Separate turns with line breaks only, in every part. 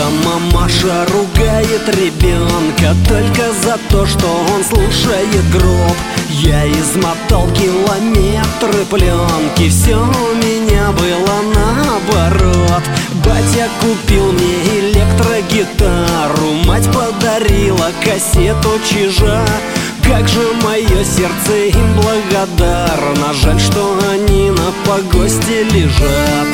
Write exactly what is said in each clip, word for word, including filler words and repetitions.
Как-то мамаша ругает ребенка только за то, что он слушает гроб. Я измотал километры пленки, все у меня было наоборот. Батя купил мне электрогитару, мать подарила кассету Чижа. Как же мое сердце им благодарно, жаль, что они на погосте лежат.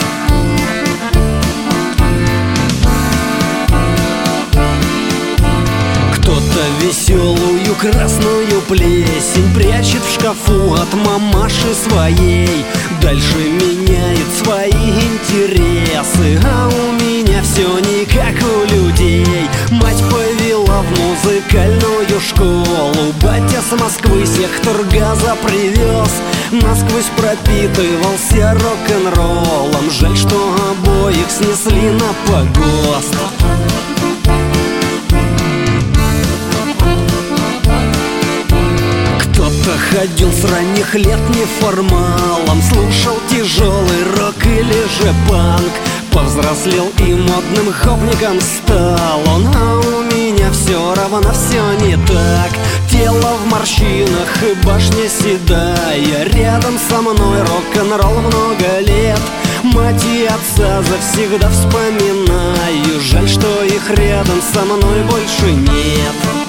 Кто-то веселую красную плесень прячет в шкафу от мамаши своей. Дальше меняет свои интересы, а у меня все не как у людей. Мать повела в музыкальную школу, батя с Москвы сектор газа привез. Насквозь пропитывался рок-н-роллом, жаль, что обоих снесли на погост. Кто-то ходил с ранних лет неформалом, слушал тяжелый рок или же панк. Повзрослел и модным хопником стал он, а у меня все равно все не так. Тело в морщинах и башня седая, рядом со мной рок-н-ролл много лет. Мать и отца завсегда вспоминаю, жаль, что их рядом со мной больше нет.